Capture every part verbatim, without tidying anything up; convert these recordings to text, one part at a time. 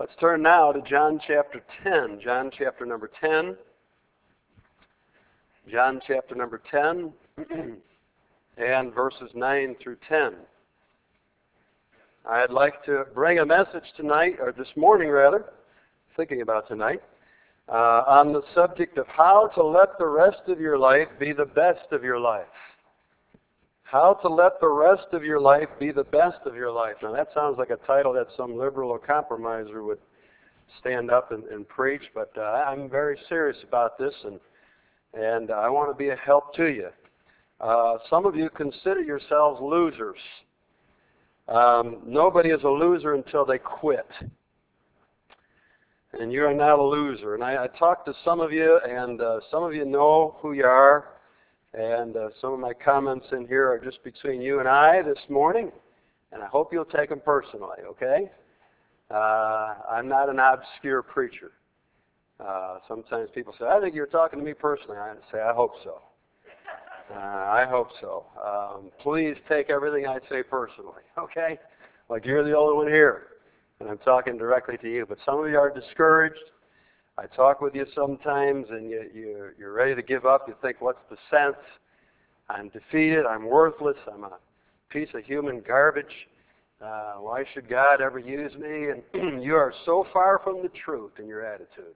Let's turn now to John chapter ten. John chapter number ten. John chapter number ten and verses nine through ten. I'd like to bring a message tonight, or this morning rather, thinking about tonight, uh, on the subject of how to let the rest of your life be the best of your life. How to let the rest of your life be the best of your life. Now that sounds like a title that some liberal or compromiser would stand up and, and preach, but uh, I'm very serious about this, and and I want to be a help to you. Uh, some of you consider yourselves losers. Um, nobody is a loser until they quit. And you are not a loser. And I, I talked to some of you, and uh, some of you know who you are. And uh, some of my comments in here are just between you and I this morning. And I hope you'll take them personally, okay? Uh, I'm not an obscure preacher. Uh, sometimes people say, I think you're talking to me personally. I say, I hope so. Uh, I hope so. Um, please take everything I say personally, okay? Like you're the only one here, and I'm talking directly to you. But some of you are discouraged. I talk with you sometimes, and you, you, you're ready to give up. You think, what's the sense? I'm defeated. I'm worthless. I'm a piece of human garbage. Uh, why should God ever use me? And you are so far from the truth in your attitude.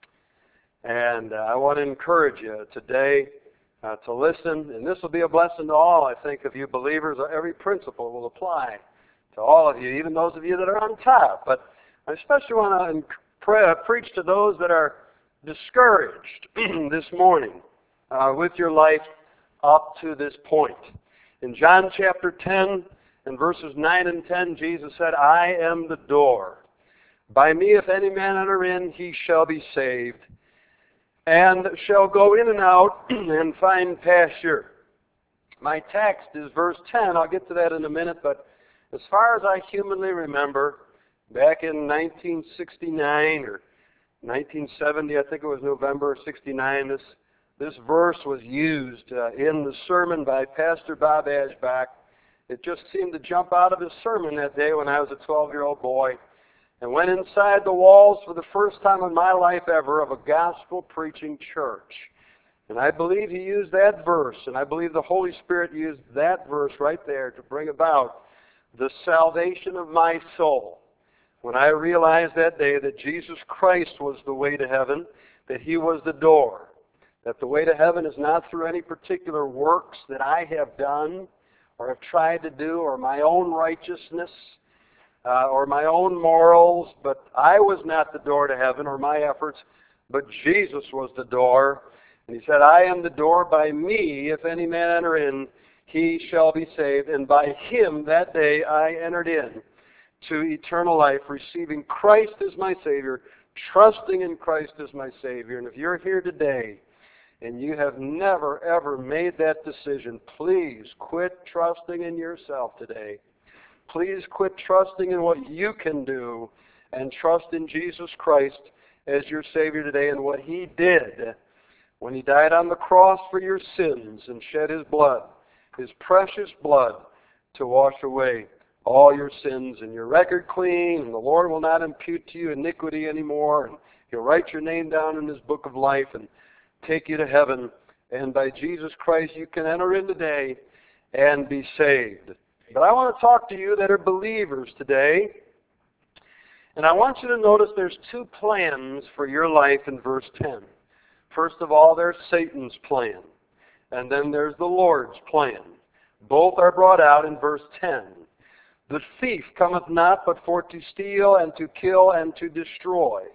And uh, I want to encourage you today uh, to listen, and this will be a blessing to all, I think, of you believers. Every principle will apply to all of you, even those of you that are on top. But I especially want to pre- preach to those that are discouraged this morning uh, with your life up to this point. In John chapter ten and verses nine and ten, Jesus said, I am the door. By me, if any man enter in, he shall be saved, and shall go in and out and find pasture. My text is verse ten. I'll get to that in a minute, but as far as I humanly remember, back in nineteen sixty-nine or nineteen seventy, I think it was November sixty-nine, this, this verse was used uh, in the sermon by Pastor Bob Ashbach. It just seemed to jump out of his sermon that day when I was a twelve-year-old boy, and went inside the walls for the first time in my life ever of a gospel-preaching church. And I believe he used that verse, and I believe the Holy Spirit used that verse right there to bring about the salvation of my soul. When I realized that day that Jesus Christ was the way to heaven, that he was the door, that the way to heaven is not through any particular works that I have done or have tried to do or my own righteousness, Uh, or my own morals, but I was not the door to heaven, or my efforts, but Jesus was the door. And he said, I am the door. By me, if any man enter in, he shall be saved. And by him that day I entered in to eternal life, receiving Christ as my Savior, trusting in Christ as my Savior. And if you're here today and you have never, ever made that decision, please quit trusting in yourself today. Please quit trusting in what you can do and trust in Jesus Christ as your Savior today and what he did when he died on the cross for your sins and shed his blood, his precious blood, to wash away all your sins and your record clean, and the Lord will not impute to you iniquity anymore, and he'll write your name down in his book of life and take you to heaven. And by Jesus Christ you can enter in today and be saved. But I want to talk to you that are believers today. And I want you to notice there's two plans for your life in verse ten. First of all, there's Satan's plan. And then there's the Lord's plan. Both are brought out in verse ten. The thief cometh not but for to steal and to kill and to destroy.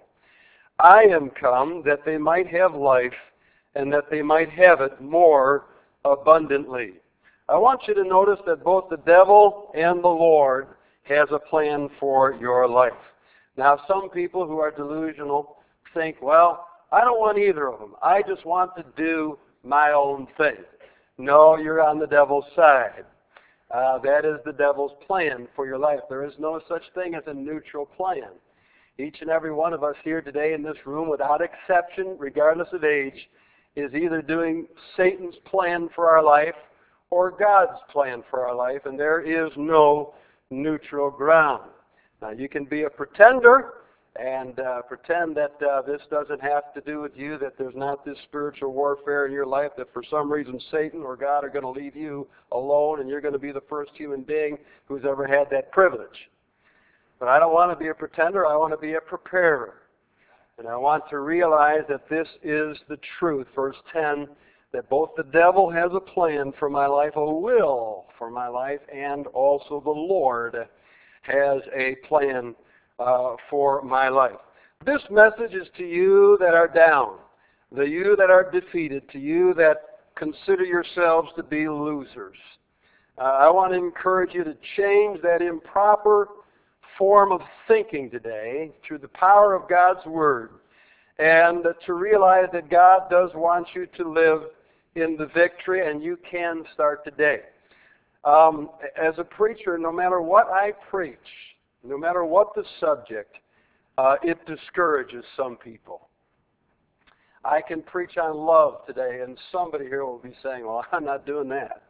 I am come that they might have life and that they might have it more abundantly. I want you to notice that both the devil and the Lord has a plan for your life. Now, some people who are delusional think, well, I don't want either of them. I just want to do my own thing. No, you're on the devil's side. Uh, that is the devil's plan for your life. There is no such thing as a neutral plan. Each and every one of us here today in this room, without exception, regardless of age, is either doing Satan's plan for our life or God's plan for our life, and there is no neutral ground. Now, you can be a pretender and uh, pretend that uh, this doesn't have to do with you, that there's not this spiritual warfare in your life, that for some reason Satan or God are going to leave you alone and you're going to be the first human being who's ever had that privilege. But I don't want to be a pretender. I want to be a preparer. And I want to realize that this is the truth. Verse ten, that both the devil has a plan for my life, a will for my life, and also the Lord has a plan uh, for my life. This message is to you that are down, to you that are defeated, to you that consider yourselves to be losers. Uh, I want to encourage you to change that improper form of thinking today through the power of God's Word, and to realize that God does want you to live in the victory, and you can start today. Um, as a preacher, no matter what I preach, no matter what the subject, uh, it discourages some people. I can preach on love today, and somebody here will be saying, well, I'm not doing that.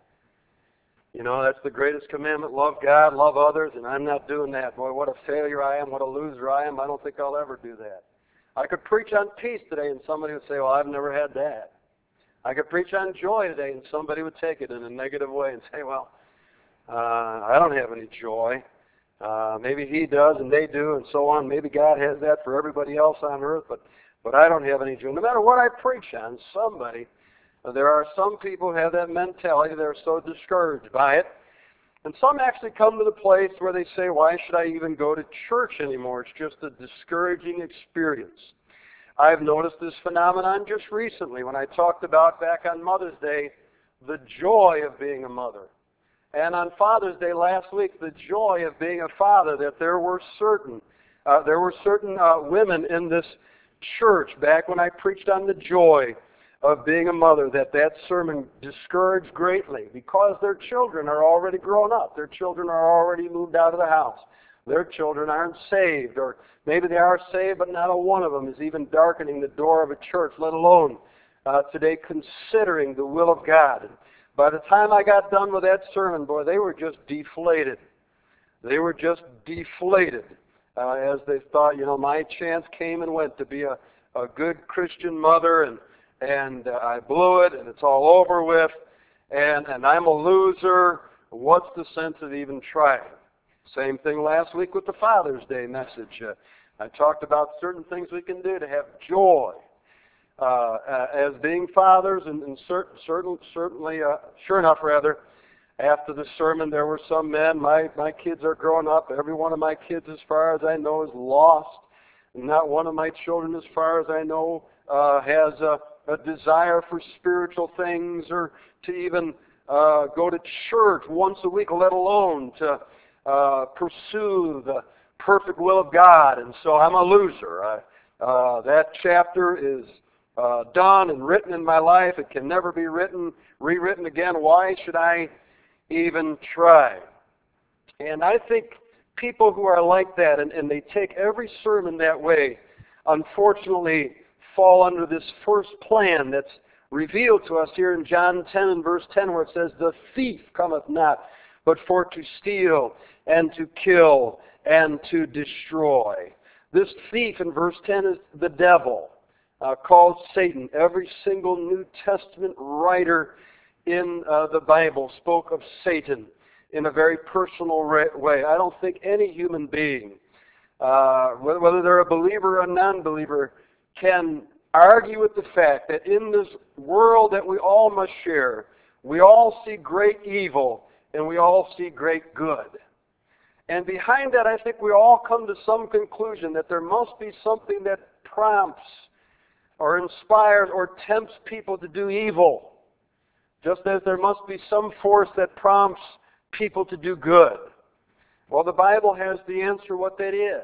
You know, that's the greatest commandment, love God, love others, and I'm not doing that. Boy, what a failure I am, what a loser I am. I don't think I'll ever do that. I could preach on peace today, and somebody would say, well, I've never had that. I could preach on joy today, and somebody would take it in a negative way and say, well, uh, I don't have any joy. Uh, maybe he does, and they do, and so on. Maybe God has that for everybody else on earth, but, but I don't have any joy. No matter what I preach on, somebody, uh, there are some people who have that mentality. They're so discouraged by it. And some actually come to the place where they say, why should I even go to church anymore? It's just a discouraging experience. I've noticed this phenomenon just recently when I talked about, back on Mother's Day, the joy of being a mother. And on Father's Day last week, the joy of being a father, that there were certain, uh, there were certain uh, women in this church, back when I preached on the joy of being a mother, that that sermon discouraged greatly because their children are already grown up. Their children are already moved out of the house. Their children aren't saved, or maybe they are saved, but not a one of them is even darkening the door of a church, let alone uh, today considering the will of God. And by the time I got done with that sermon, boy, they were just deflated. They were just deflated uh, as they thought, you know, my chance came and went to be a, a good Christian mother, and and uh, I blew it, and it's all over with, and, and I'm a loser. What's the sense of even trying? Same thing last week with the Father's Day message. Uh, I talked about certain things we can do to have joy uh, uh, as being fathers, and, and cert, certain, certainly, uh, sure enough, rather, after the sermon, there were some men. My, my kids are growing up. Every one of my kids, as far as I know, is lost. Not one of my children, as far as I know, uh, has a a desire for spiritual things, or to even uh, go to church once a week, let alone to uh, pursue the perfect will of God. And so I'm a loser. I, uh, that chapter is uh, done and written in my life. It can never be written, rewritten again. Why should I even try? And I think people who are like that, and, and they take every sermon that way, unfortunately fall under this first plan that's revealed to us here in John ten and verse ten, where it says, the thief cometh not, but for to steal and to kill and to destroy. This thief in verse ten is the devil, uh, called Satan. Every single New Testament writer in uh, the Bible spoke of Satan in a very personal way. I don't think any human being, uh, whether they're a believer or a non-believer, can argue with the fact that in this world that we all must share, we all see great evil and we all see great good. And behind that, I think we all come to some conclusion that there must be something that prompts or inspires or tempts people to do evil, just as there must be some force that prompts people to do good. Well, the Bible has the answer what that is.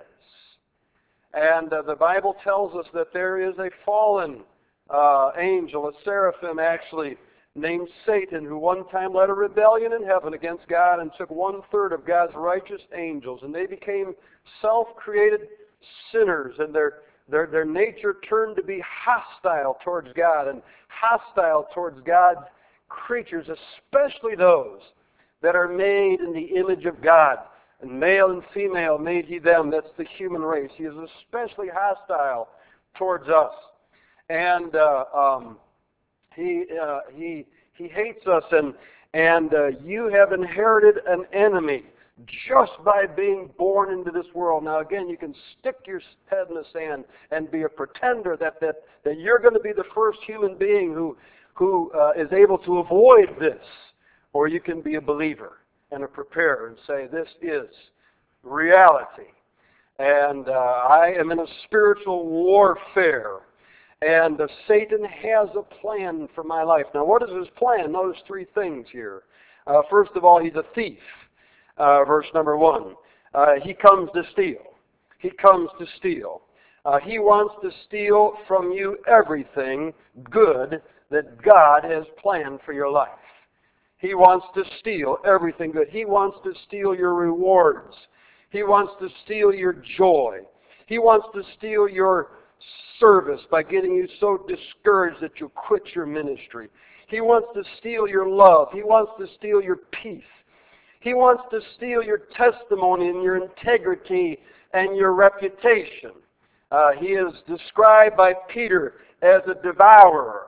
And uh, the Bible tells us that there is a fallen uh, angel, a seraphim actually, named Satan, who one time led a rebellion in heaven against God and took one-third of God's righteous angels. And they became self-created sinners, and their, their, their nature turned to be hostile towards God and hostile towards God's creatures, especially those that are made in the image of God. And male and female made he them. That's the human race. He is especially hostile towards us. And uh, um, he, uh, he, he hates us. And, and uh, you have inherited an enemy just by being born into this world. Now again, you can stick your head in the sand and be a pretender that, that, that you're going to be the first human being who, who uh, is able to avoid this. Or you can be a believer and a preparer and say, this is reality. And uh, I am in a spiritual warfare. And uh, Satan has a plan for my life. Now what is his plan? Notice three things here. Uh, first of all, he's a thief. Uh, verse number one. Uh, he comes to steal. He comes to steal. Uh, he wants to steal from you everything good that God has planned for your life. He wants to steal everything good. He wants to steal your rewards. He wants to steal your joy. He wants to steal your service by getting you so discouraged that you quit your ministry. He wants to steal your love. He wants to steal your peace. He wants to steal your testimony and your integrity and your reputation. Uh, he is described by Peter as a devourer.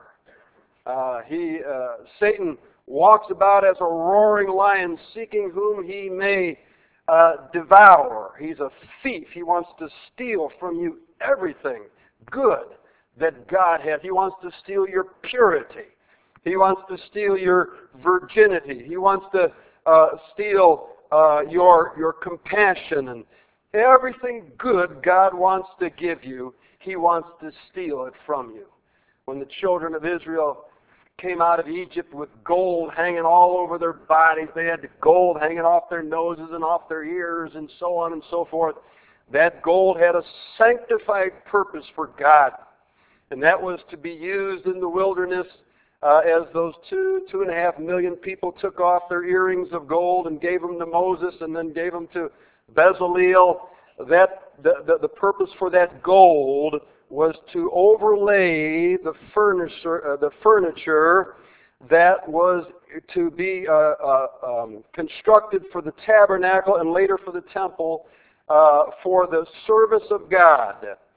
Uh, he, uh, Satan walks about as a roaring lion, seeking whom he may uh, devour. He's a thief. He wants to steal from you everything good that God has. He wants to steal your purity. He wants to steal your virginity. He wants to uh, steal uh, your, your compassion and everything good God wants to give you. He wants to steal it from you. When the children of Israel came out of Egypt with gold hanging all over their bodies, they had gold hanging off their noses and off their ears and so on and so forth. That gold had a sanctified purpose for God. And that was to be used in the wilderness uh, as those two, two and a half million people took off their earrings of gold and gave them to Moses and then gave them to Bezaleel. That, the, the, the purpose for that gold was to overlay the furniture, uh, the furniture that was to be uh, uh, um, constructed for the tabernacle and later for the temple uh, for the service of God.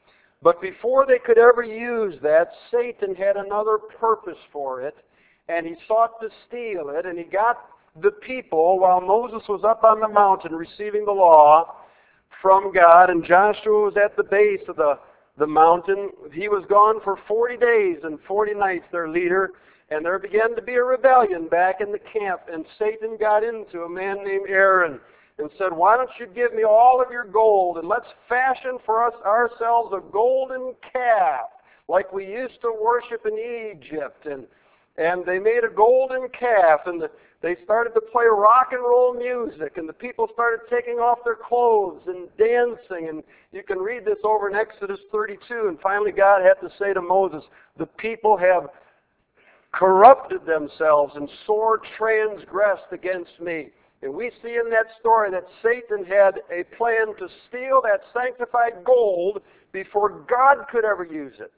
But before they could ever use that, Satan had another purpose for it, and he sought to steal it, and he got the people while Moses was up on the mountain receiving the law from God, and Joshua was at the base of the the mountain. He was gone for forty days and forty nights, their leader, and there began to be a rebellion back in the camp, and Satan got into a man named Aaron and said, why don't you give me all of your gold, and let's fashion for us ourselves a golden calf, like we used to worship in Egypt. And and they made a golden calf, and the, they started to play rock and roll music, and the people started taking off their clothes and dancing. And you can read this over in Exodus thirty-two. And finally God had to say to Moses, the people have corrupted themselves and sore transgressed against me. And we see in that story that Satan had a plan to steal that sanctified gold before God could ever use it.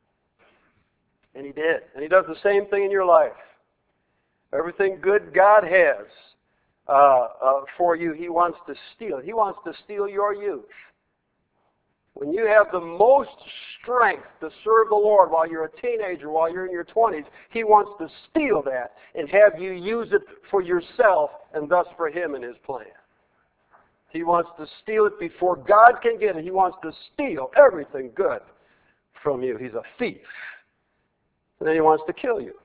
And he did. And he does the same thing in your life. Everything good God has uh, uh, for you, he wants to steal. He wants to steal your youth. When you have the most strength to serve the Lord while you're a teenager, while you're in your twenties, he wants to steal that and have you use it for yourself and thus for him and his plan. He wants to steal it before God can get it. He wants to steal everything good from you. He's a thief. And then he wants to kill you.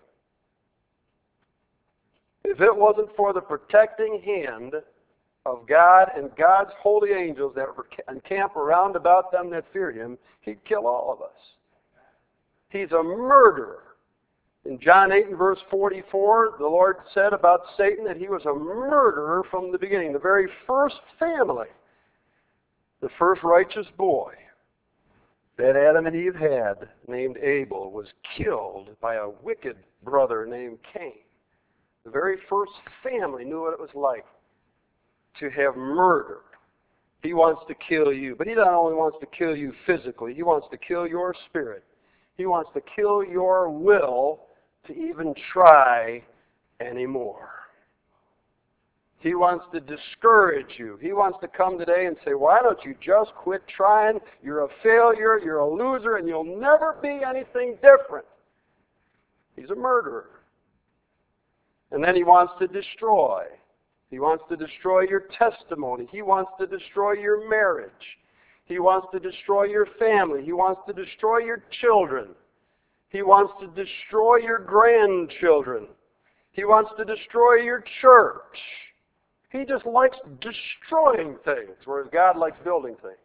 If it wasn't for the protecting hand of God and God's holy angels that encamp around about them that fear him, he'd kill all of us. He's a murderer. In John eight and verse forty-four, the Lord said about Satan that he was a murderer from the beginning. The very first family, the first righteous boy that Adam and Eve had, named Abel, was killed by a wicked brother named Cain. The very first family knew what it was like to have murder. He wants to kill you. But he not only wants to kill you physically, he wants to kill your spirit. He wants to kill your will to even try anymore. He wants to discourage you. He wants to come today and say, why don't you just quit trying? You're a failure, you're a loser, and you'll never be anything different. He's a murderer. And then he wants to destroy. He wants to destroy your testimony. He wants to destroy your marriage. He wants to destroy your family. He wants to destroy your children. He wants to destroy your grandchildren. He wants to destroy your church. He just likes destroying things, whereas God likes building things.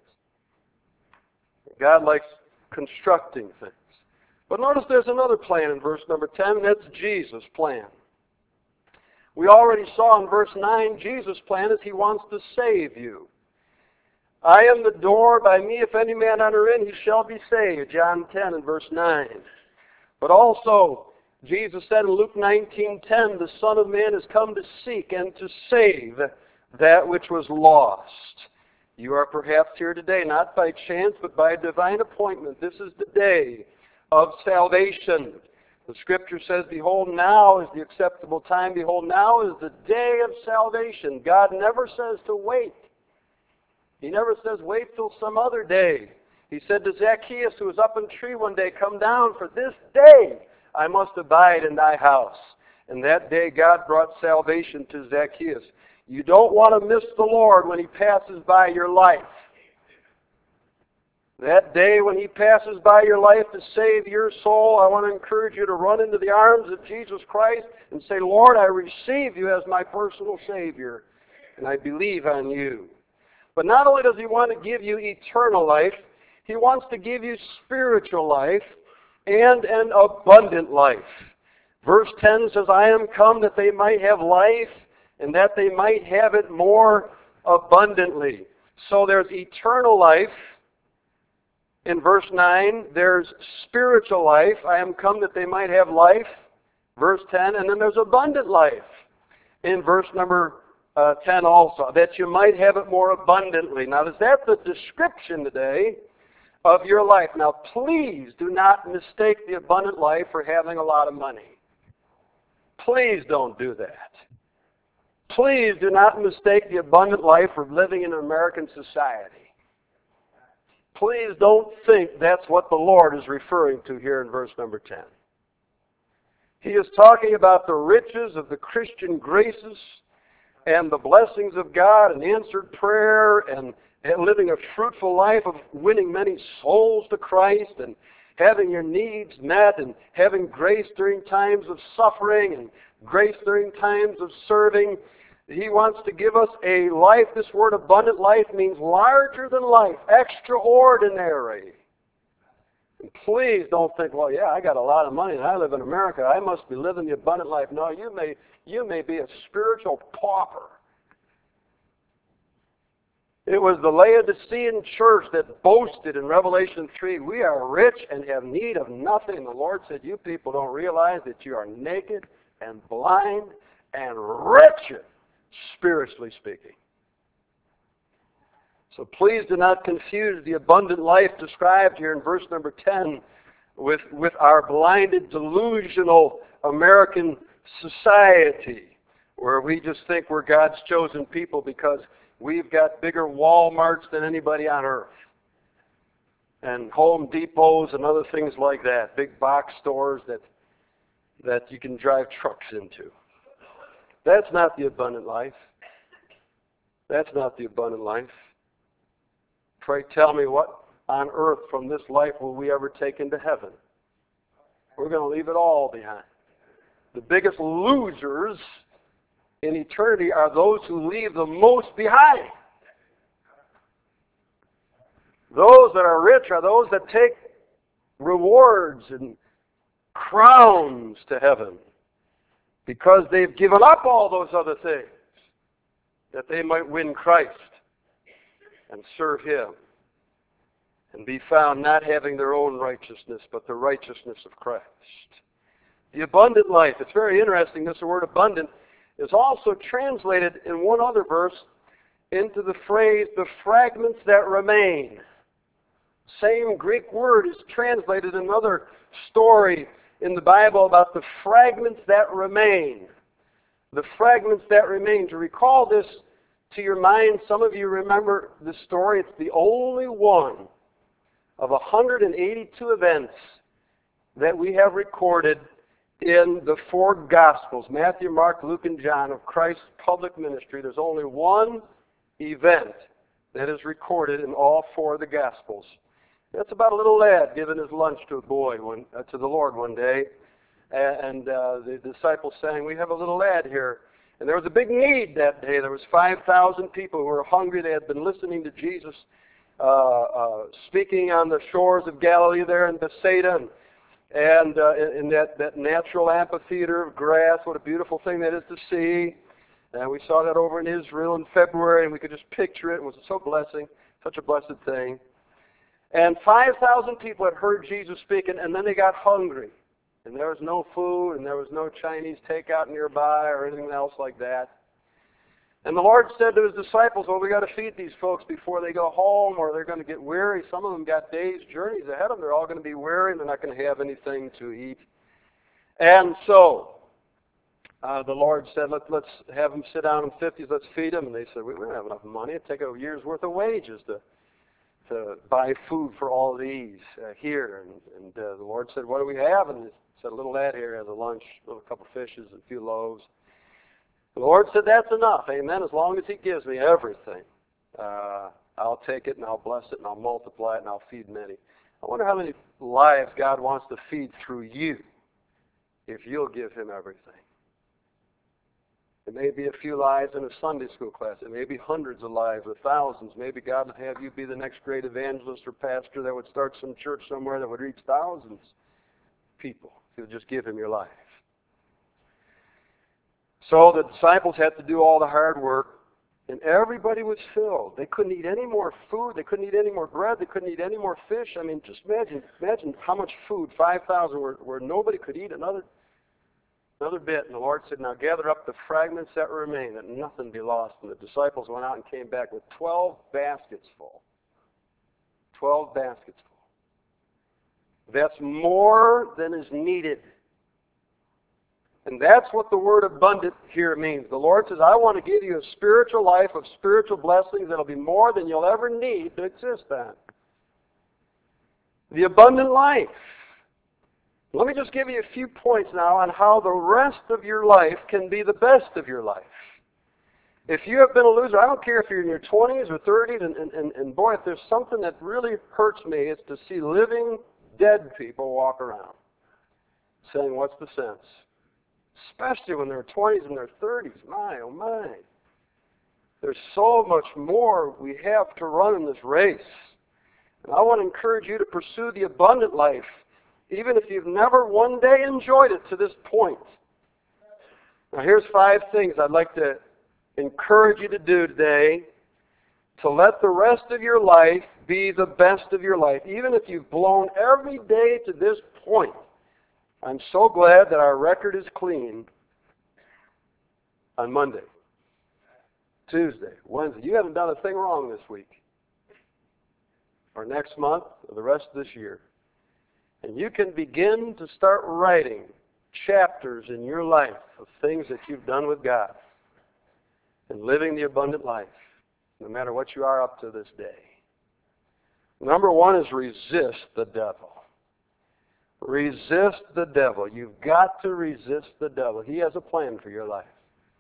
God likes constructing things. But notice there's another plan in verse number ten, and that's Jesus' plan. We already saw in verse nine, Jesus' plan is he wants to save you. I am the door, by me if any man enter in, he shall be saved, John ten and verse nine. But also, Jesus said in Luke nineteen ten, the Son of Man has come to seek and to save that which was lost. You are perhaps here today, not by chance, but by divine appointment. This is the day of salvation. The Scripture says, behold, now is the acceptable time. Behold, now is the day of salvation. God never says to wait. He never says, wait till some other day. He said to Zacchaeus, who was up in a tree one day, come down, for this day I must abide in thy house. And that day God brought salvation to Zacchaeus. You don't want to miss the Lord when he passes by your life. That day when he passes by your life to save your soul, I want to encourage you to run into the arms of Jesus Christ and say, Lord, I receive you as my personal Savior, and I believe on you. But not only does he want to give you eternal life, he wants to give you spiritual life and an abundant life. Verse ten says, I am come that they might have life and that they might have it more abundantly. So there's eternal life. In verse nine, there's spiritual life. I am come that they might have life. Verse ten, and then there's abundant life. In verse number uh, ten also, that you might have it more abundantly. Now, is that the description today of your life? Now, please do not mistake the abundant life for having a lot of money. Please don't do that. Please do not mistake the abundant life for living in American society. Please don't think that's what the Lord is referring to here in verse number ten. He is talking about the riches of the Christian graces and the blessings of God and answered prayer and, and living a fruitful life of winning many souls to Christ and having your needs met and having grace during times of suffering and grace during times of serving. He wants to give us a life. This word abundant life means larger than life, extraordinary. And please don't think, well, yeah, I got a lot of money and I live in America. I must be living the abundant life. No, you may, you may be a spiritual pauper. It was the Laodicean church that boasted in Revelation three, we are rich and have need of nothing. And the Lord said, you people don't realize that you are naked and blind and wretched, spiritually speaking. So please do not confuse the abundant life described here in verse number ten with, with our blinded, delusional American society, where we just think we're God's chosen people because we've got bigger Walmarts than anybody on earth, and Home Depots and other things like that, big box stores that, that you can drive trucks into. That's not the abundant life. That's not the abundant life. Pray tell me, what on earth from this life will we ever take into heaven? We're going to leave it all behind. The biggest losers in eternity are those who leave the most behind. Those that are rich are those that take rewards and crowns to heaven because they've given up all those other things that they might win Christ and serve Him and be found not having their own righteousness, but the righteousness of Christ. The abundant life, it's very interesting, this word abundant is also translated in one other verse into the phrase, the fragments that remain. Same Greek word is translated in another story in the Bible about the fragments that remain. The fragments that remain. To recall this to your mind, some of you remember the story. It's the only one of one hundred eighty-two events that we have recorded in the four Gospels, Matthew, Mark, Luke, and John, of Christ's public ministry. There's only one event that is recorded in all four of the Gospels. That's about a little lad giving his lunch to a boy, one, uh, to the Lord one day. And uh, the disciples saying, we have a little lad here. And there was a big need that day. There was five thousand people who were hungry. They had been listening to Jesus uh, uh, speaking on the shores of Galilee there in Bethsaida. And, and uh, in that, that natural amphitheater of grass, what a beautiful thing that is to see. And we saw that over in Israel in February, and we could just picture it. It was so blessing, such a blessed thing. And five thousand people had heard Jesus speaking, and then they got hungry. And there was no food, and there was no Chinese takeout nearby or anything else like that. And the Lord said to His disciples, well, we got to feed these folks before they go home, or they're going to get weary. Some of them got days' journeys ahead of them. They're all going to be weary, and they're not going to have anything to eat. And so uh, the Lord said, Let, let's have them sit down in fifties. Let's feed them. And they said, we don't have enough money. It'd take a year's worth of wages to to buy food for all these uh, here. And, and uh, the Lord said, what do we have? And He said, a little lad here has a lunch, a little couple fishes, and a few loaves. The Lord said, that's enough, amen, as long as He gives me everything. Uh, I'll take it, and I'll bless it, and I'll multiply it, and I'll feed many. I wonder how many lives God wants to feed through you if you'll give Him everything. It may be a few lives in a Sunday school class. It may be hundreds of lives or thousands. Maybe God would have you be the next great evangelist or pastor that would start some church somewhere that would reach thousands of people if you'll just give Him your life. So the disciples had to do all the hard work, and everybody was filled. They couldn't eat any more food. They couldn't eat any more bread. They couldn't eat any more fish. I mean, just imagine imagine how much food, five thousand, where, where nobody could eat another Another bit, and the Lord said, now gather up the fragments that remain, that nothing be lost. And the disciples went out and came back with twelve baskets full. Twelve baskets full. That's more than is needed. And that's what the word abundant here means. The Lord says, I want to give you a spiritual life of spiritual blessings that will be more than you'll ever need to exist on. The abundant life. Let me just give you a few points now on how the rest of your life can be the best of your life. If you have been a loser, I don't care if you're in your twenties or thirties, and, and, and, and boy, if there's something that really hurts me, it's to see living, dead people walk around saying, what's the sense? Especially when they're twenties and they're thirties. My, oh my. There's so much more we have to run in this race. And I want to encourage you to pursue the abundant life, even if you've never one day enjoyed it to this point. Now here's five things I'd like to encourage you to do today to let the rest of your life be the best of your life. Even if you've blown every day to this point, I'm so glad that our record is clean on Monday, Tuesday, Wednesday. You haven't done a thing wrong this week, or next month, or the rest of this year. And you can begin to start writing chapters in your life of things that you've done with God and living the abundant life, no matter what you are up to this day. Number one is resist the devil. Resist the devil. You've got to resist the devil. He has a plan for your life.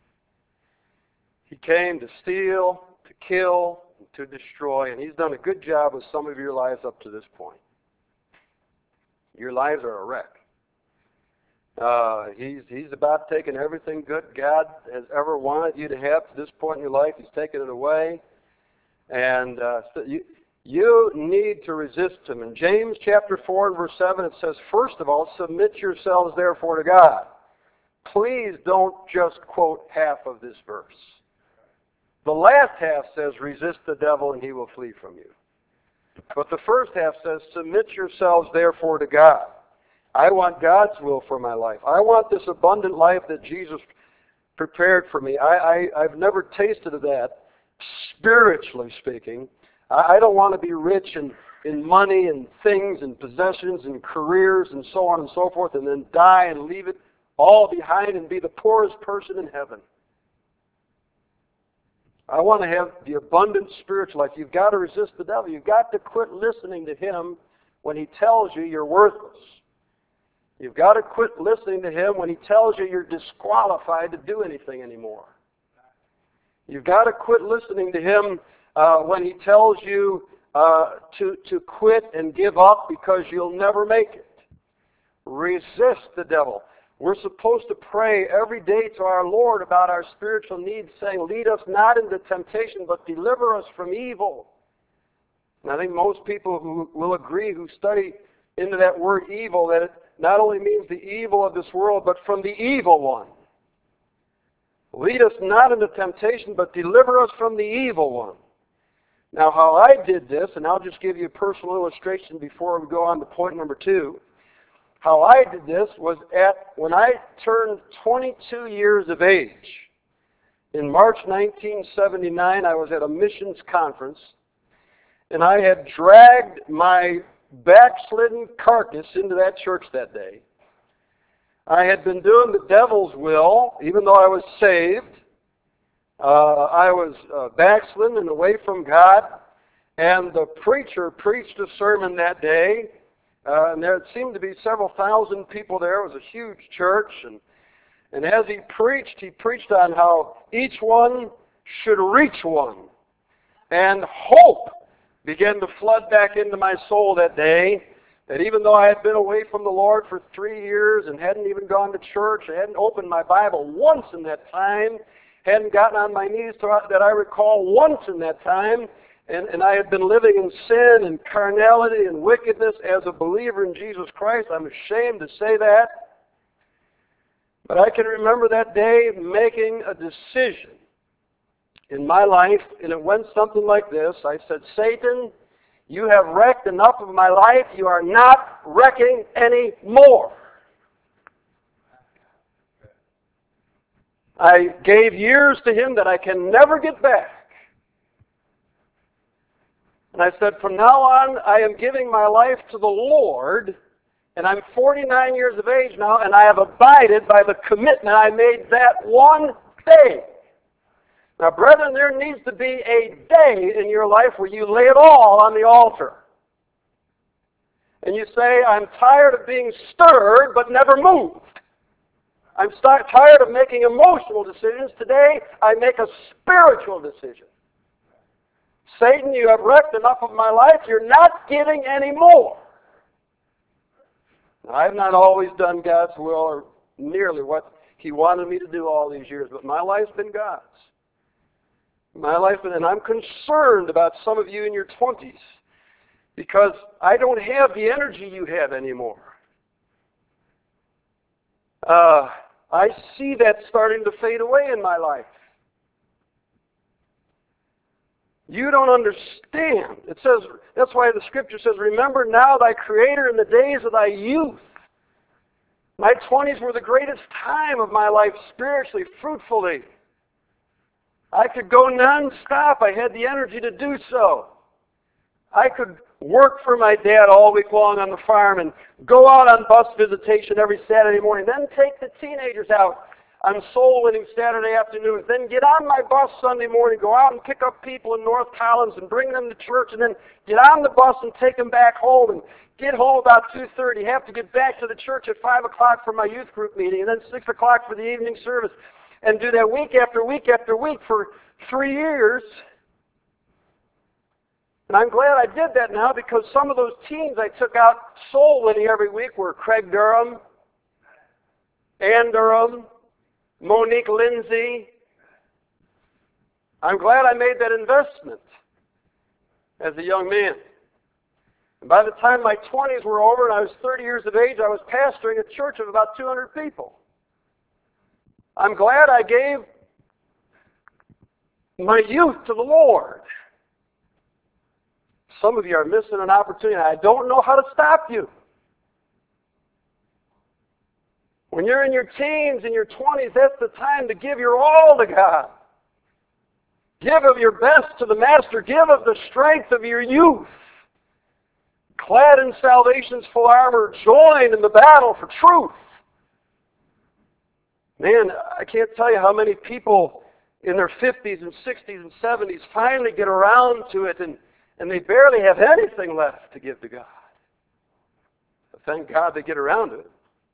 He came to steal, to kill, and to destroy, and he's done a good job with some of your lives up to this point. Your lives are a wreck. Uh, he's, he's about taking everything good God has ever wanted you to have to this point in your life. He's taken it away. And uh, so you, you need to resist him. In James chapter four and verse seven, it says, first of all, submit yourselves therefore to God. Please don't just quote half of this verse. The last half says, resist the devil and he will flee from you. But the first half says, submit yourselves therefore to God. I want God's will for my life. I want this abundant life that Jesus prepared for me. I, I, I've never tasted of that, spiritually speaking. I, I don't want to be rich in, in money and things and possessions and careers and so on and so forth, and then die and leave it all behind and be the poorest person in heaven. I want to have the abundant spiritual life. You've got to resist the devil. You've got to quit listening to him when he tells you you're worthless. You've got to quit listening to him when he tells you you're disqualified to do anything anymore. You've got to quit listening to him uh, when he tells you uh, to, to quit and give up because you'll never make it. Resist the devil. We're supposed to pray every day to our Lord about our spiritual needs, saying, lead us not into temptation, but deliver us from evil. And I think most people who will agree, who study into that word evil, that it not only means the evil of this world, but from the evil one. Lead us not into temptation, but deliver us from the evil one. Now, how I did this, and I'll just give you a personal illustration before we go on to point number two. How I did this was at when I turned twenty-two years of age. In March nineteen seventy-nine, I was at a missions conference, and I had dragged my backslidden carcass into that church that day. I had been doing the devil's will, even though I was saved. Uh, I was uh, backslidden and away from God, and the preacher preached a sermon that day. Uh, and there seemed to be several thousand people there. It was a huge church. And, and as he preached, he preached on how each one should reach one. And hope began to flood back into my soul that day. That even though I had been away from the Lord for three years and hadn't even gone to church, I hadn't opened my Bible once in that time, hadn't gotten on my knees to, that I recall once in that time, And, and I had been living in sin and carnality and wickedness as a believer in Jesus Christ. I'm ashamed to say that. But I can remember that day making a decision in my life, and it went something like this. I said, Satan, you have wrecked enough of my life. You are not wrecking any more. I gave years to him that I can never get back. And I said, from now on, I am giving my life to the Lord, and I'm forty-nine years of age now, and I have abided by the commitment I made that one day. Now, brethren, there needs to be a day in your life where you lay it all on the altar. And you say, I'm tired of being stirred, but never moved. I'm st- tired of making emotional decisions. Today, I make a spiritual decision. Satan, you have wrecked enough of my life. You're not giving any more. Now, I have not always done God's will or nearly what he wanted me to do all these years, but my life's been God's. My life, and I'm concerned about some of you in your twenties because I don't have the energy you have anymore. Uh, I see that starting to fade away in my life. You don't understand. It says, that's why the scripture says, remember now thy Creator in the days of thy youth. My twenties were the greatest time of my life spiritually, fruitfully. I could go non-stop. I had the energy to do so. I could work for my dad all week long on the farm and go out on bus visitation every Saturday morning, then take the teenagers out on soul-winning Saturday afternoons, then get on my bus Sunday morning, go out and pick up people in North Collins and bring them to church, and then get on the bus and take them back home, and get home about two thirty, have to get back to the church at five o'clock for my youth group meeting, and then six o'clock for the evening service, and do that week after week after week for three years. And I'm glad I did that now because some of those teens I took out soul-winning every week were Craig Durham, Ann Durham, Monique Lindsay. I'm glad I made that investment as a young man. And by the time my twenties were over and I was thirty years of age, I was pastoring a church of about two hundred people. I'm glad I gave my youth to the Lord. Some of you are missing an opportunity. I don't know how to stop you. When you're in your teens and your twenties, that's the time to give your all to God. Give of your best to the Master. Give of the strength of your youth. Clad in salvation's full armor, join in the battle for truth. Man, I can't tell you how many people in their fifties and sixties and seventies finally get around to it, and, and they barely have anything left to give to God. But thank God they get around to it.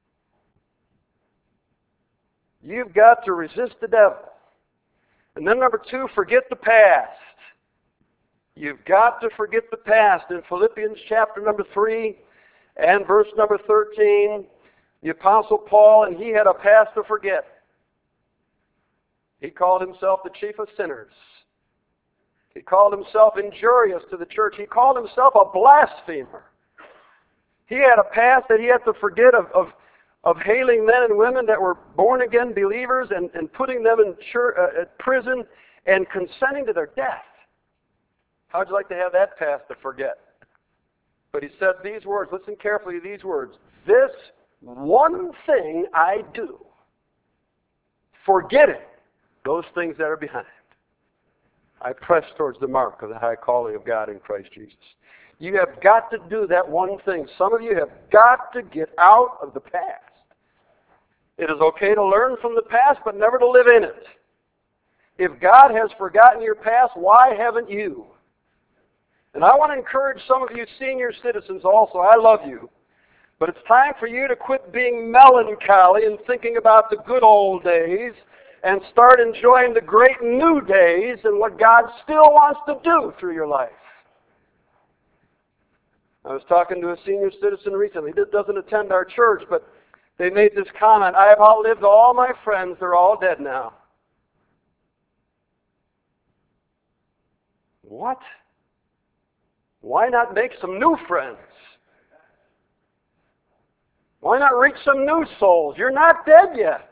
You've got to resist the devil. And then number two, forget the past. You've got to forget the past. In Philippians chapter number three and verse number thirteen, the Apostle Paul, and he had a past to forget. He called himself the chief of sinners. He called himself injurious to the church. He called himself a blasphemer. He had a past that he had to forget of, of, of hailing men and women that were born-again believers and, and putting them in church, uh, at prison and consenting to their death. How'd you like to have that past to forget? But he said these words, listen carefully to these words. This one thing I do, forgetting those things that are behind, I press towards the mark of the high calling of God in Christ Jesus. You have got to do that one thing. Some of you have got to get out of the past. It is okay to learn from the past, but never to live in it. If God has forgotten your past, why haven't you? And I want to encourage some of you senior citizens also. I love you. But it's time for you to quit being melancholy and thinking about the good old days and start enjoying the great new days and what God still wants to do through your life. I was talking to a senior citizen recently. He doesn't attend our church, but they made this comment. I have outlived all my friends. They're all dead now. What? Why not make some new friends? Why not reach some new souls? You're not dead yet.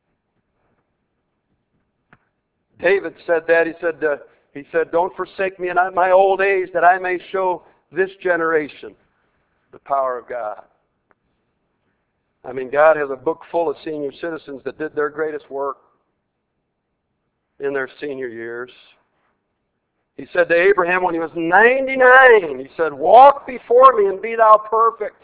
David said that. He said, uh, he said, don't forsake me in my old age that I may show this generation the power of God. I mean, God has a book full of senior citizens that did their greatest work in their senior years. He said to Abraham when he was ninety-nine, he said, walk before me and be thou perfect.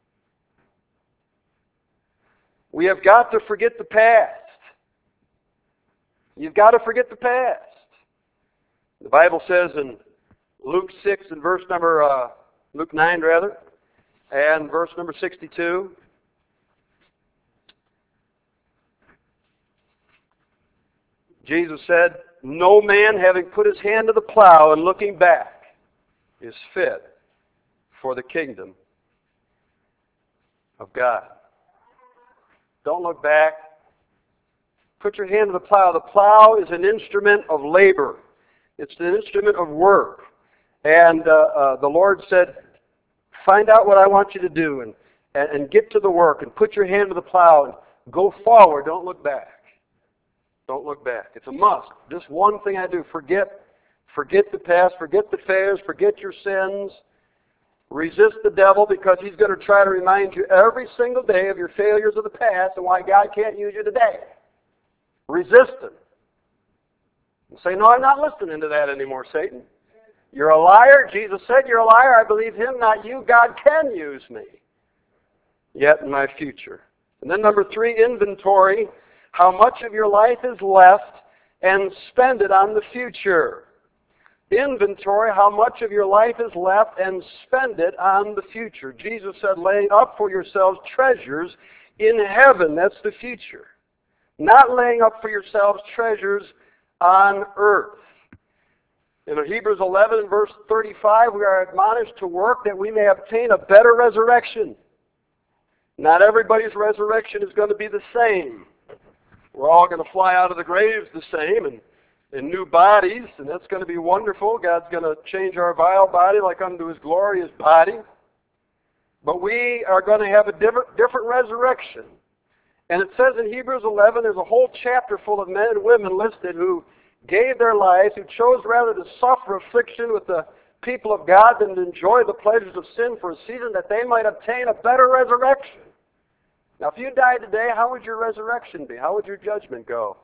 We have got to forget the past. You've got to forget the past. The Bible says in Luke six and verse number, uh, Luke nine rather, and verse number sixty-two, Jesus said, no man having put his hand to the plow and looking back is fit for the kingdom of God. Don't look back. Put your hand to the plow. The plow is an instrument of labor. It's an instrument of work. And uh, uh, the Lord said, find out what I want you to do and, and, and get to the work and put your hand to the plow and go forward. Don't look back. Don't look back. It's a must. Just one thing I do. Forget, forget the past. Forget the failures. Forget your sins. Resist the devil because he's going to try to remind you every single day of your failures of the past and why God can't use you today. Resist him. And say, no, I'm not listening to that anymore, Satan. You're a liar. Jesus said you're a liar. I believe him, not you. God can use me yet in my future. And then number three, inventory. How much of your life is left and spend it on the future. Inventory how much of your life is left and spend it on the future. Jesus said, laying up for yourselves treasures in heaven. That's the future. Not laying up for yourselves treasures on earth. In Hebrews eleven and verse thirty-five, we are admonished to work that we may obtain a better resurrection. Not everybody's resurrection is going to be the same. We're all going to fly out of the graves the same and in new bodies, and that's going to be wonderful. God's going to change our vile body like unto his glorious body. But we are going to have a different, different resurrection. And it says in Hebrews eleven, there's a whole chapter full of men and women listed who gave their lives, who chose rather to suffer affliction with the people of God than to enjoy the pleasures of sin for a season that they might obtain a better resurrection. Now, if you died today, how would your resurrection be? How would your judgment go?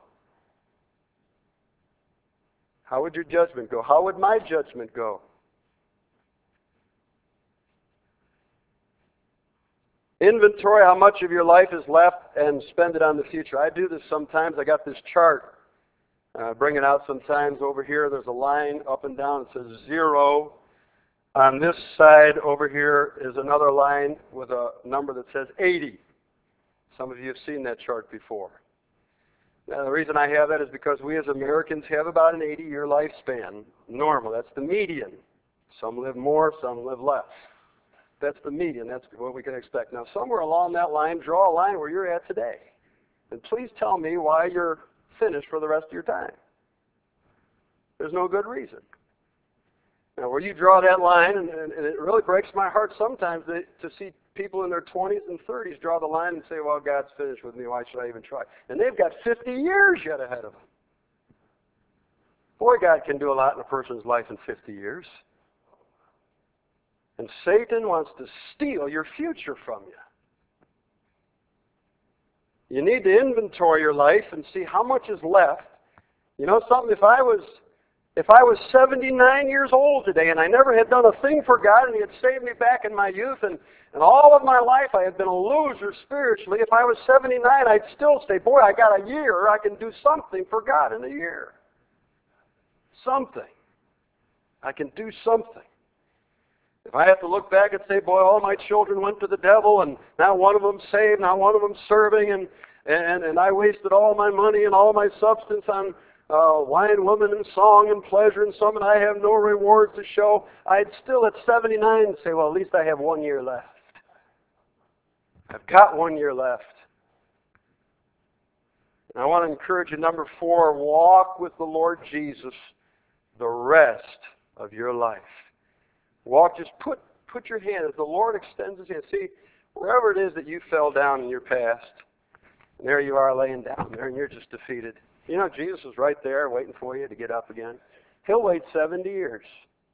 How would your judgment go? How would my judgment go? Inventory how much of your life is left and spend it on the future. I do this sometimes. I got this chart. Uh, bring it out sometimes. Over here, there's a line up and down. It says zero. On this side over here is another line with a number that says eighty. Some of you have seen that chart before. Now, the reason I have that is because we as Americans have about an eighty-year lifespan. Normal. That's the median. Some live more, some live less. That's the median. That's what we can expect. Now, somewhere along that line, draw a line where you're at today. And please tell me why you're finished for the rest of your time. There's no good reason. Now, where you draw that line, and, and, and it really breaks my heart sometimes to, to see people in their twenties and thirties draw the line and say, well, God's finished with me. Why should I even try? And they've got fifty years yet ahead of them. Boy, God can do a lot in a person's life in fifty years. And Satan wants to steal your future from you. You need to inventory your life and see how much is left. You know something? If I was if I was seventy-nine years old today and I never had done a thing for God and He had saved me back in my youth and, and all of my life I had been a loser spiritually, if I was seventy-nine, I'd still say, boy, I got a year. I can do something for God in a year. Something. I can do something. If I have to look back and say, boy, all my children went to the devil, and not one of them saved, not one of them serving, and and, and I wasted all my money and all my substance on uh, wine, women, and song and pleasure and some, and I have no rewards to show, I'd still at seventy-nine say, well, at least I have one year left. I've got one year left. And I want to encourage you, number four, walk with the Lord Jesus the rest of your life. Walk, just put put your hand, as the Lord extends His hand. See, wherever it is that you fell down in your past, and there you are laying down there, and you're just defeated. You know, Jesus is right there waiting for you to get up again. He'll wait seventy years.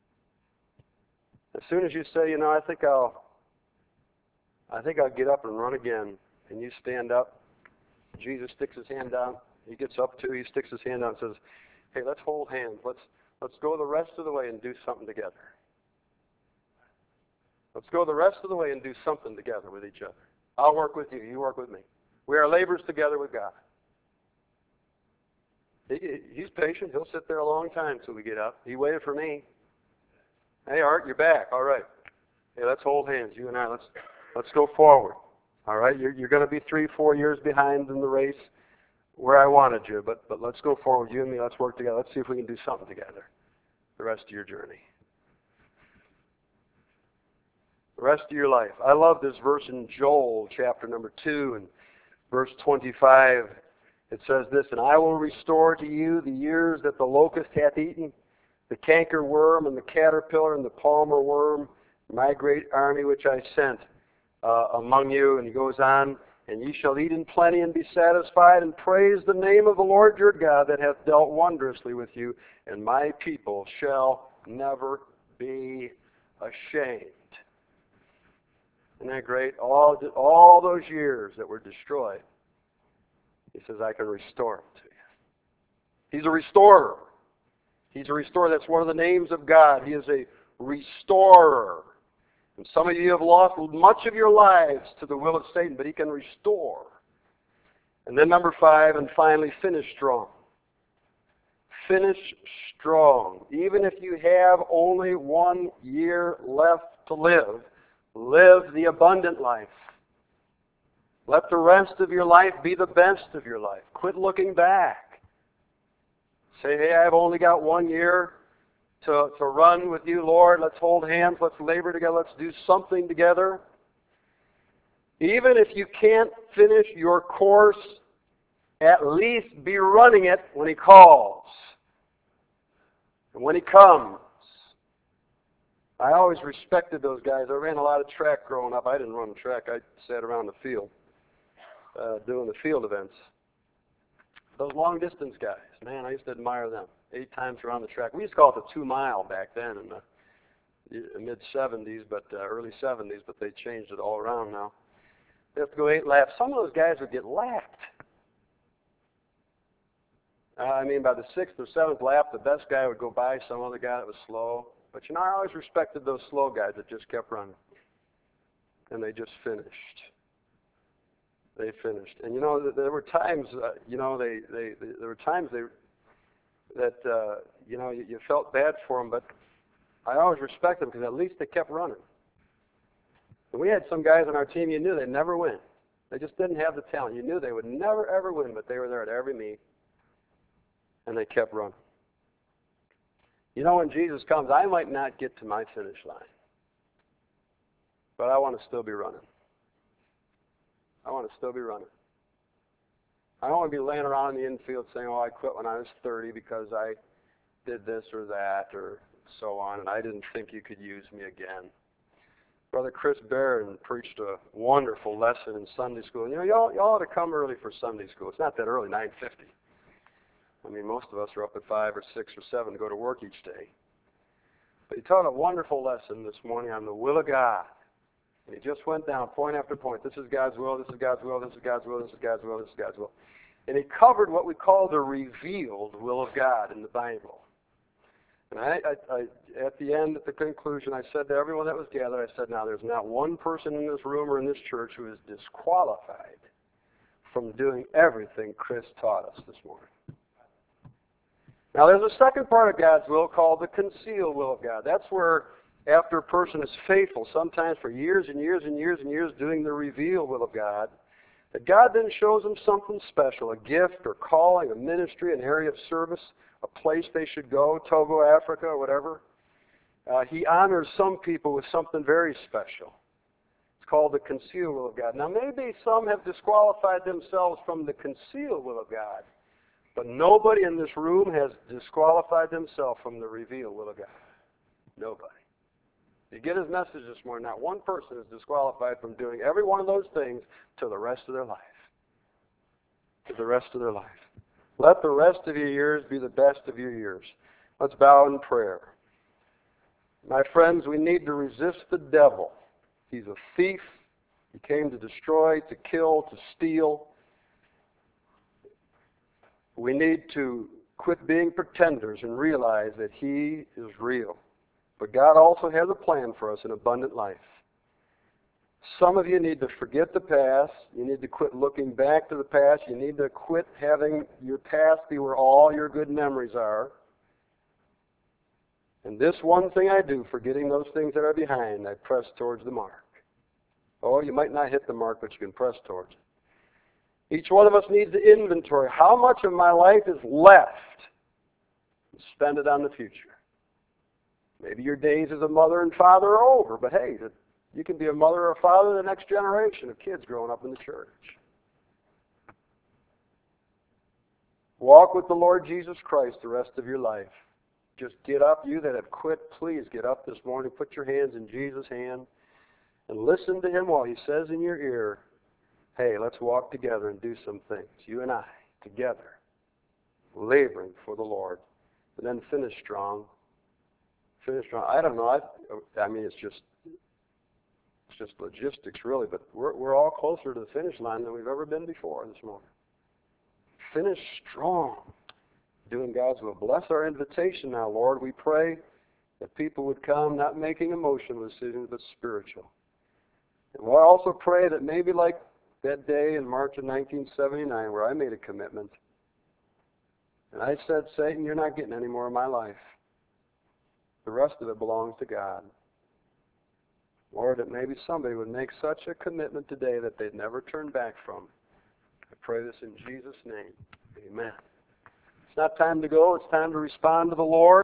As soon as you say, you know, I think I'll, I think I'll get up and run again, and you stand up, Jesus sticks His hand down. He gets up too. He sticks His hand down and says, hey, let's hold hands. Let's let's go the rest of the way and do something together. Let's go the rest of the way and do something together with each other. I'll work with you. You work with me. We are laborers together with God. He, he's patient. He'll sit there a long time until we get up. He waited for me. Hey, Art, you're back. All right. Hey, let's hold hands. You and I, let's let's go forward. All right. You're you're going to be three, four years behind in the race where I wanted you, but but let's go forward. You and me, let's work together. Let's see if we can do something together the rest of your journey. The rest of your life. I love this verse in Joel, chapter number two, and verse twenty-five. It says this, and I will restore to you the years that the locust hath eaten, the canker worm and the caterpillar and the palmer worm, my great army which I sent uh, among you. And he goes on, and ye shall eat in plenty and be satisfied, and praise the name of the Lord your God that hath dealt wondrously with you, and my people shall never be ashamed. Isn't that great? All, all those years that were destroyed, He says, I can restore them to you. He's a restorer. He's a restorer. That's one of the names of God. He is a restorer. And some of you have lost much of your lives to the will of Satan, but He can restore. And then number five, and finally, finish strong. Finish strong. Even if you have only one year left to live, live the abundant life. Let the rest of your life be the best of your life. Quit looking back. Say, hey, I've only got one year to, to run with you, Lord. Let's hold hands. Let's labor together. Let's do something together. Even if you can't finish your course, at least be running it when He calls. And when He comes. I always respected those guys. I ran a lot of track growing up. I didn't run track. I sat around the field uh, doing the field events. Those long-distance guys, man, I used to admire them. Eight times around the track. We used to call it the two-mile back then in the mid-seventies, but uh, early seventies, but they changed it all around now. They have to go eight laps. Some of those guys would get lapped. Uh, I mean, by the sixth or seventh lap, the best guy would go by some other guy that was slow. But, you know, I always respected those slow guys that just kept running. And they just finished. They finished. And you know, there were times, uh, you know, they, they, they, there were times they, that, uh, you know, you, you felt bad for them, but I always respect them because at least they kept running. And we had some guys on our team, you knew they'd never win. They just didn't have the talent. You knew they would never, ever win, but they were there at every meet, and they kept running. You know, when Jesus comes, I might not get to my finish line, but I want to still be running. I want to still be running. I don't want to be laying around in the infield saying, oh, I quit when I was thirty because I did this or that or so on, and I didn't think you could use me again. Brother Chris Barron preached a wonderful lesson in Sunday school. You know, y'all, y'all ought to come early for Sunday school. It's not that early, nine fifty. I mean, most of us are up at five or six or seven to go to work each day. But he taught a wonderful lesson this morning on the will of God. And he just went down point after point. This is God's will, this is God's will, this is God's will, this is God's will, this is God's will. And he covered what we call the revealed will of God in the Bible. And I, I, I, at the end, at the conclusion, I said to everyone that was gathered, I said, now there's not one person in this room or in this church who is disqualified from doing everything Chris taught us this morning. Now there's a second part of God's will called the concealed will of God. That's where after a person is faithful, sometimes for years and years and years and years doing the revealed will of God, that God then shows them something special, a gift or calling, a ministry, an area of service, a place they should go, Togo, Africa, or whatever. Uh, he honors some people with something very special. It's called the concealed will of God. Now maybe some have disqualified themselves from the concealed will of God, but nobody in this room has disqualified themselves from the revealed will of God. Nobody. You get his message this morning, not one person is disqualified from doing every one of those things to the rest of their life. To the rest of their life. Let the rest of your years be the best of your years. Let's bow in prayer. My friends, we need to resist the devil. He's a thief. He came to destroy, to kill, to steal. We need to quit being pretenders and realize that he is real. But God also has a plan for us, an abundant life. Some of you need to forget the past. You need to quit looking back to the past. You need to quit having your past be where all your good memories are. And this one thing I do, forgetting those things that are behind, I press towards the mark. Oh, you might not hit the mark, but you can press towards it. Each one of us needs to inventory. How much of my life is left? And spend it on the future. Maybe your days as a mother and father are over, but hey, you can be a mother or a father of the next generation of kids growing up in the church. Walk with the Lord Jesus Christ the rest of your life. Just get up. You that have quit, please get up this morning. Put your hands in Jesus' hand and listen to him while he says in your ear, hey, let's walk together and do some things. You and I, together, laboring for the Lord. And then finish strong. Finish strong. I don't know. I, I mean, it's just it's just logistics, really. But we're we're all closer to the finish line than we've ever been before this morning. Finish strong, doing God's will. Bless our invitation now, Lord. We pray that people would come, not making emotional decisions, but spiritual. And we'll also pray that maybe like that day in March of nineteen seventy-nine, where I made a commitment, and I said, Satan, you're not getting any more of my life. The rest of it belongs to God. Lord, that maybe somebody would make such a commitment today that they'd never turn back from. I pray this in Jesus' name. Amen. It's not time to go. It's time to respond to the Lord.